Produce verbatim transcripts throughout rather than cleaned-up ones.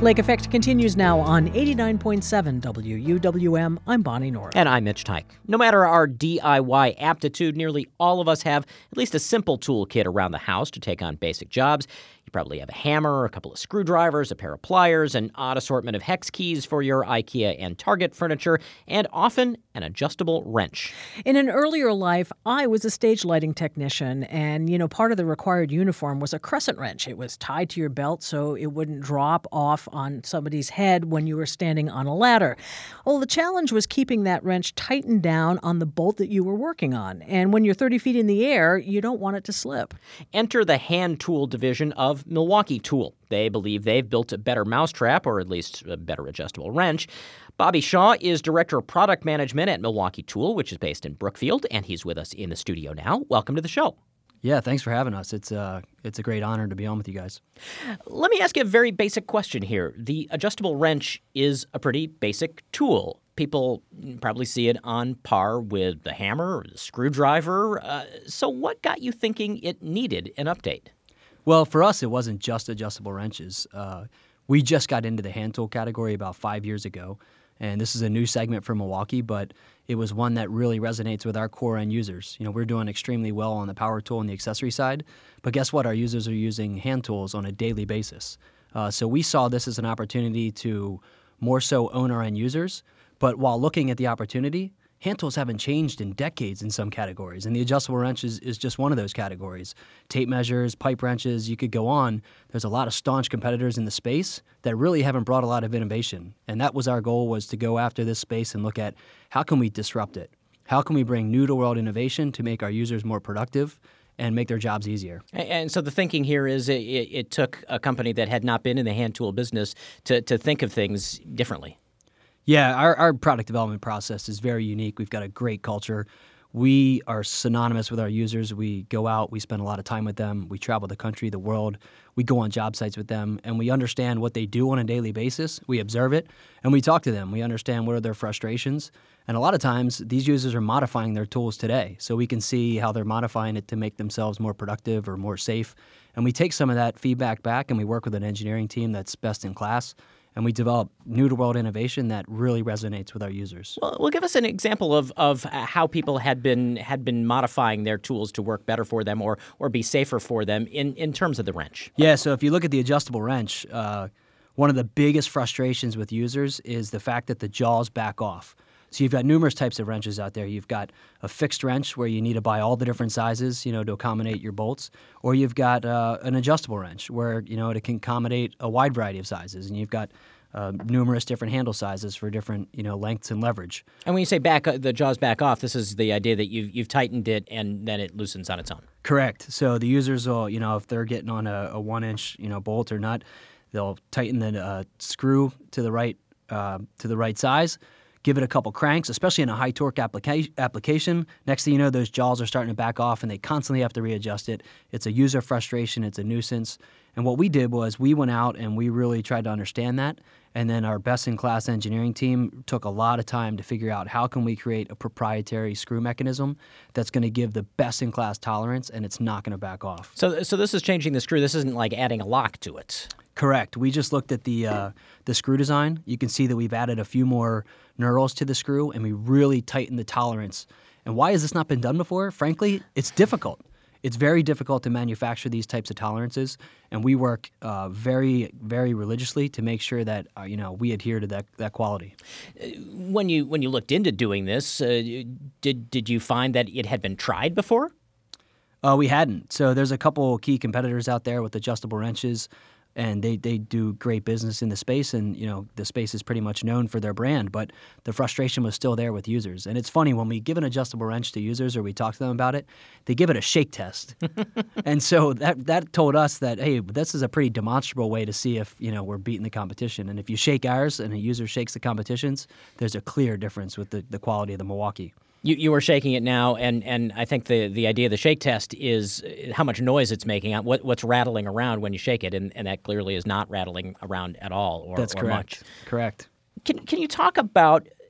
Lake Effect continues now on eighty-nine point seven W U W M. I'm Bonnie North. And I'm Mitch Tyke. No matter our D I Y aptitude, nearly all of us have at least a simple toolkit around the house to take on basic jobs. You probably have a hammer, a couple of screwdrivers, a pair of pliers, an odd assortment of hex keys for your IKEA and Target furniture, and often an adjustable wrench. In an earlier life, I was a stage lighting technician, and, you know, part of the required uniform was a crescent wrench. It was tied to your belt so it wouldn't drop off on somebody's head when you were standing on a ladder. Well, the challenge was keeping that wrench tightened down on the bolt that you were working on. And when you're thirty feet in the air, you don't want it to slip. Enter the hand tool division of Milwaukee Tool. They believe they've built a better mousetrap, or at least a better adjustable wrench. Bobby Shaw is Director of Product Management at Milwaukee Tool, which is based in Brookfield, and he's with us in the studio now. Welcome to the show. Yeah, thanks for having us. It's uh, it's a great honor to be on with you guys. Let me ask you a very basic question here. The adjustable wrench is a pretty basic tool. People probably see it on par with the hammer or the screwdriver. Uh, so what got you thinking it needed an update? Well, for us, it wasn't just adjustable wrenches. Uh, we just got into the hand tool category about five years ago, and this is a new segment for Milwaukee, but it was one that really resonates with our core end users. You know, we're doing extremely well on the power tool and the accessory side, but guess what? Our users are using hand tools on a daily basis. Uh, so we saw this as an opportunity to more so own our end users, but while looking at the opportunity, hand tools haven't changed in decades in some categories, and the adjustable wrench is, is just one of those categories. Tape measures, pipe wrenches, you could go on. There's a lot of staunch competitors in the space that really haven't brought a lot of innovation, and that was our goal, was to go after this space and look at how can we disrupt it? How can we bring new-to-world innovation to make our users more productive and make their jobs easier? And so the thinking here is it, it took a company that had not been in the hand tool business to, to think of things differently. Yeah, our, our product development process is very unique. We've got a great culture. We are synonymous with our users. We go out, we spend a lot of time with them. We travel the country, the world. We go on job sites with them, and we understand what they do on a daily basis. We observe it, and we talk to them. We understand what are their frustrations. And a lot of times, these users are modifying their tools today, so we can see how they're modifying it to make themselves more productive or more safe. And we take some of that feedback back, and we work with an engineering team that's best in class. And we develop new-to-world innovation that really resonates with our users. Well, well, give us an example of, of how people had been had been modifying their tools to work better for them or or be safer for them in, in terms of the wrench. Yeah, so if you look at the adjustable wrench, uh, one of the biggest frustrations with users is the fact that the jaws back off. So you've got numerous types of wrenches out there. You've got a fixed wrench where you need to buy all the different sizes, you know, to accommodate your bolts. Or you've got uh, an adjustable wrench where, you know, it can accommodate a wide variety of sizes. And you've got uh, numerous different handle sizes for different, you know, lengths and leverage. And when you say back, uh, the jaws back off, this is the idea that you've, you've tightened it and then it loosens on its own. Correct. So the users will, you know, if they're getting on a, a one-inch, you know, bolt or nut, they'll tighten the uh, screw to the right uh, to the right size. Give it a couple cranks, especially in a high torque applica- application. Next thing you know, those jaws are starting to back off and they constantly have to readjust it. It's a user frustration. It's a nuisance. And what we did was we went out and we really tried to understand that. And then our best-in-class engineering team took a lot of time to figure out how can we create a proprietary screw mechanism that's going to give the best-in-class tolerance and it's not going to back off. So, so this is changing the screw. This isn't like adding a lock to it. Correct. We just looked at the uh, the screw design. You can see that we've added a few more knurls to the screw, and we really tightened the tolerance. And why has this not been done before? Frankly, it's difficult. It's very difficult to manufacture these types of tolerances, and we work uh, very, very religiously to make sure that uh, you know we adhere to that that quality. When you when you looked into doing this, uh, did did you find that it had been tried before? Uh, we hadn't. So there's a couple key competitors out there with adjustable wrenches. And they, they do great business in the space, and you know the space is pretty much known for their brand, but the frustration was still there with users. And it's funny, when we give an adjustable wrench to users or we talk to them about it, they give it a shake test. And so that that told us that, hey, this is a pretty demonstrable way to see if you know we're beating the competition. And if you shake ours and a user shakes the competition's, there's a clear difference with the, the quality of the Milwaukee. You you are shaking it now, and, and I think the, the idea of the shake test is how much noise it's making, what what's rattling around when you shake it, and, and that clearly is not rattling around at all or, That's or correct. much. Correct. Can can you talk about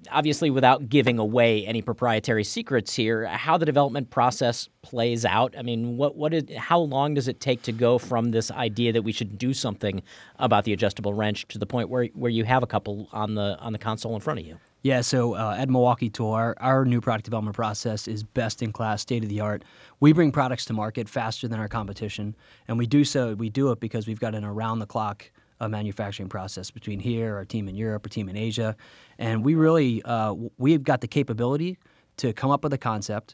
obviously without giving away any proprietary secrets here, how the development process plays out. I mean, what what is, how long does it take to go from this idea that we should do something about the adjustable wrench to the point where where you have a couple on the on the console in front of you? Yeah, so uh, at Milwaukee Tool, our, our new product development process is best in class, state of the art. We bring products to market faster than our competition, and we do so. We do it because we've got an around the clock uh, manufacturing process between here, our team in Europe, our team in Asia, and we really uh, we've got the capability to come up with a concept,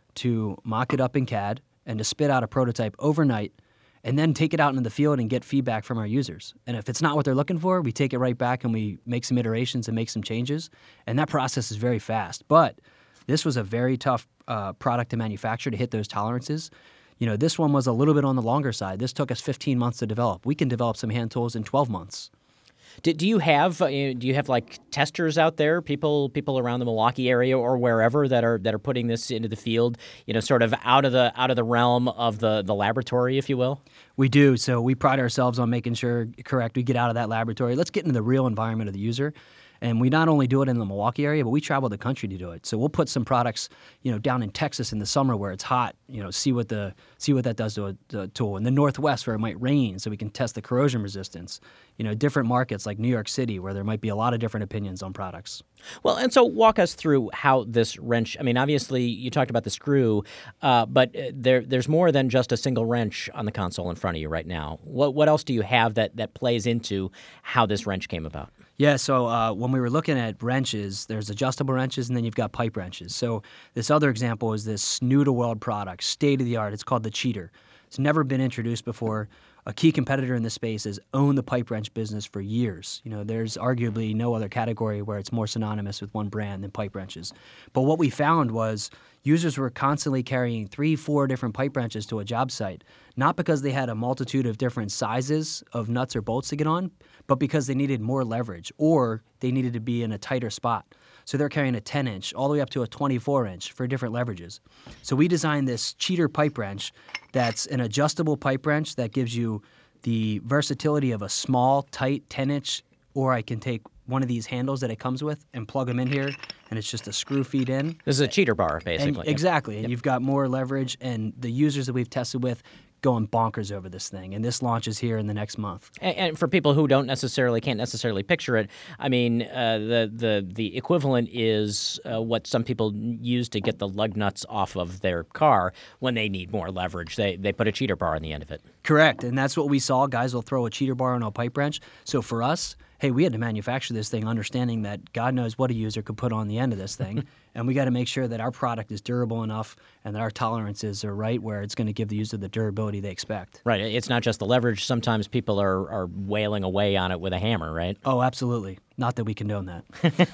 to mock it up in C A D, and to spit out a prototype overnight, and then take it out into the field and get feedback from our users. And if it's not what they're looking for, we take it right back and we make some iterations and make some changes. And that process is very fast. But this was a very tough uh, product to manufacture to hit those tolerances. You know, this one was a little bit on the longer side. This took us fifteen months to develop. We can develop some hand tools in twelve months. Do, do you have uh, do you have like testers out there, people people around the Milwaukee area or wherever that are that are putting this into the field, you know, sort of out of the out of the realm of the, the laboratory, if you will? We do. So we pride ourselves on making sure, correct, we get out of that laboratory. Let's get into the real environment of the user. And we not only do it in the Milwaukee area, but we travel the country to do it. So we'll put some products, you know, down in Texas in the summer where it's hot, you know, see what the see what that does to a, to a tool. In the Northwest where it might rain, so we can test the corrosion resistance. You know, different markets like New York City where there might be a lot of different opinions on products. Well, and so walk us through how this wrench, I mean, obviously you talked about the screw, uh, but there there's more than just a single wrench on the console in front of you right now. What what else do you have that, that plays into how this wrench came about? Yeah, so uh, when we were looking at wrenches, there's adjustable wrenches and then you've got pipe wrenches. So this other example is this new-to-world product, state-of-the-art. It's called the Cheater. It's never been introduced before. A key competitor in this space has owned the pipe wrench business for years. You know, there's arguably no other category where it's more synonymous with one brand than pipe wrenches. But what we found was users were constantly carrying three, four different pipe wrenches to a job site, not because they had a multitude of different sizes of nuts or bolts to get on, but because they needed more leverage or they needed to be in a tighter spot. So they're carrying a ten inch all the way up to a twenty-four inch for different leverages. So we designed this Cheater pipe wrench that's an adjustable pipe wrench that gives you the versatility of a small, tight ten inch, or I can take one of these handles that it comes with and plug them in here, and it's just a screw feed in. This is a cheater bar, basically. And exactly. And yep. You've got more leverage, and the users that we've tested with going bonkers over this thing, and this launches here in the next month. And, and for people who don't necessarily, can't necessarily picture it, I mean, uh, the the the equivalent is uh, what some people use to get the lug nuts off of their car when they need more leverage. They they put a cheater bar on the end of it. Correct, and that's what we saw. Guys will throw a cheater bar on a pipe wrench. So for us, hey, we had to manufacture this thing understanding that God knows what a user could put on the end of this thing, and we got to make sure that our product is durable enough and that our tolerances are right where it's going to give the user the durability they expect. Right. It's not just the leverage. Sometimes people are, are wailing away on it with a hammer, right? Oh, absolutely. Not that we condone that.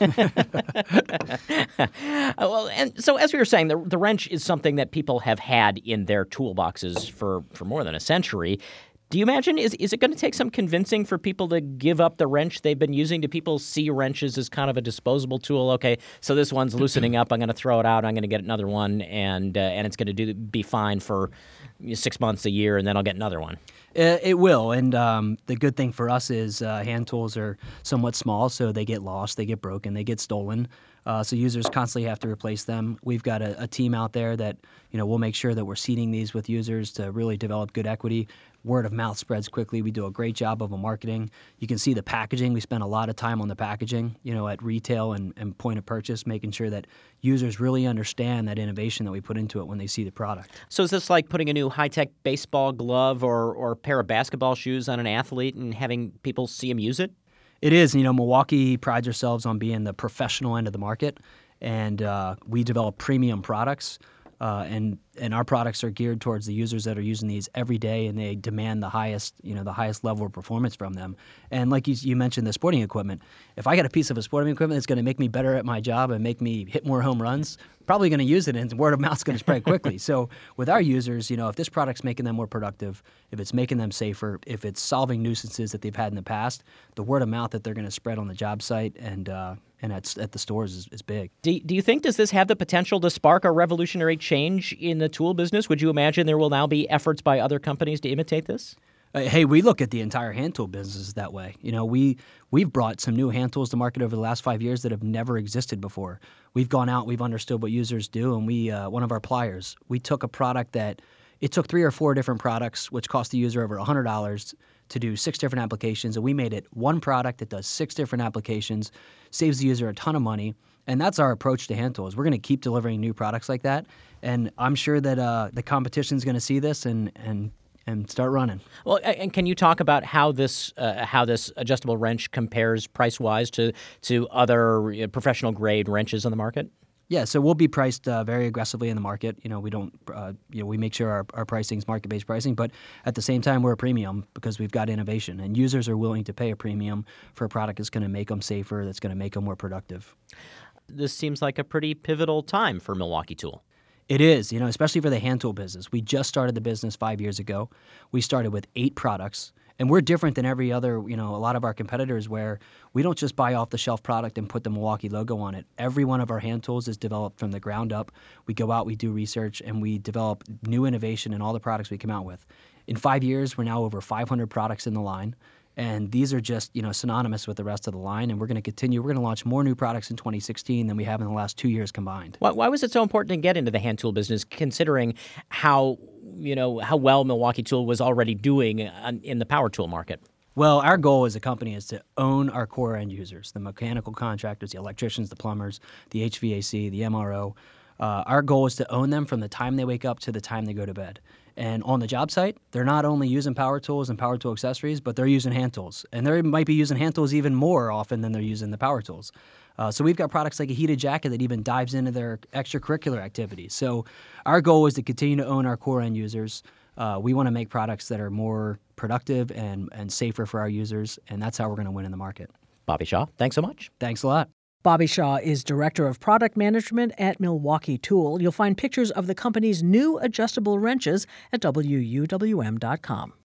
Well, and so as we were saying, the, the wrench is something that people have had in their toolboxes for, for more than a century. Do you imagine, is is it going to take some convincing for people to give up the wrench they've been using? Do people see wrenches as kind of a disposable tool? Okay, so this one's loosening up. I'm going to throw it out. I'm going to get another one, and uh, and it's going to do be fine for six months, a year, and then I'll get another one. It, it will, and um, the good thing for us is uh, hand tools are somewhat small, so they get lost, they get broken, they get stolen. Uh, so users constantly have to replace them. We've got a, a team out there that, you know, we'll make sure that we're seeding these with users to really develop good equity. Word of mouth spreads quickly. We do a great job of a marketing. You can see the packaging. We spend a lot of time on the packaging, you know, at retail and, and point of purchase, making sure that users really understand that innovation that we put into it when they see the product. So is this like putting a new high-tech baseball glove or, or pair of basketball shoes on an athlete and having people see him use it? It is. You know, Milwaukee prides ourselves on being the professional end of the market, and uh, we develop premium products. Uh, and and our products are geared towards the users that are using these every day, and they demand the highest, you know, the highest level of performance from them. And like you, you mentioned, the sporting equipment. If I got a piece of a sporting equipment that's going to make me better at my job and make me hit more home runs, probably going to use it, and word of mouth is going to spread quickly. So with our users, you know, if this product's making them more productive, if it's making them safer, if it's solving nuisances that they've had in the past, the word of mouth that they're going to spread on the job site and uh, and at, at the stores is, is big. Do, do you think, does this have the potential to spark a revolutionary change in the tool business? Would you imagine there will now be efforts by other companies to imitate this? Uh, hey, we look at the entire hand tool business that way. You know, we we've brought some new hand tools to market over the last five years that have never existed before. We've gone out, we've understood what users do, and we uh, one of our pliers, we took a product that it took three or four different products, which cost the user over one hundred dollars to do six different applications, and we made it one product that does six different applications, saves the user a ton of money, and that's our approach to hand tools. We're going to keep delivering new products like that, and I'm sure that uh, the competition's going to see this and and. and start running. Well, and can you talk about how this uh, how this adjustable wrench compares price wise to to other uh, professional grade wrenches on the market? Yeah, so we'll be priced uh, very aggressively in the market. You know, we don't, uh, you know, we make sure our, our pricing is market-based pricing, but at the same time, we're a premium because we've got innovation, and users are willing to pay a premium for a product that's going to make them safer, that's going to make them more productive. This seems like a pretty pivotal time for Milwaukee Tool. It is, you know, especially for the hand tool business. We just started the business five years ago. We started with eight products, and we're different than every other, you know, a lot of our competitors where we don't just buy off-the-shelf product and put the Milwaukee logo on it. Every one of our hand tools is developed from the ground up. We go out, we do research, and we develop new innovation in all the products we come out with. In five years, we're now over five hundred products in the line. And these are just, you know, synonymous with the rest of the line. And we're going to continue. We're going to launch more new products in twenty sixteen than we have in the last two years combined. Why, why was it so important to get into the hand tool business, considering how, you know, how well Milwaukee Tool was already doing in the power tool market? Well, our goal as a company is to own our core end users, the mechanical contractors, the electricians, the plumbers, the H V A C, the M R O. Uh, our goal is to own them from the time they wake up to the time they go to bed. And on the job site, they're not only using power tools and power tool accessories, but they're using hand tools. And they might be using hand tools even more often than they're using the power tools. Uh, so we've got products like a heated jacket that even dives into their extracurricular activities. So our goal is to continue to own our core end users. Uh, we want to make products that are more productive and, and safer for our users, and that's how we're going to win in the market. Bobby Shaw, thanks so much. Thanks a lot. Bobby Shaw is Director of Product Management at Milwaukee Tool. You'll find pictures of the company's new adjustable wrenches at W U W M dot com.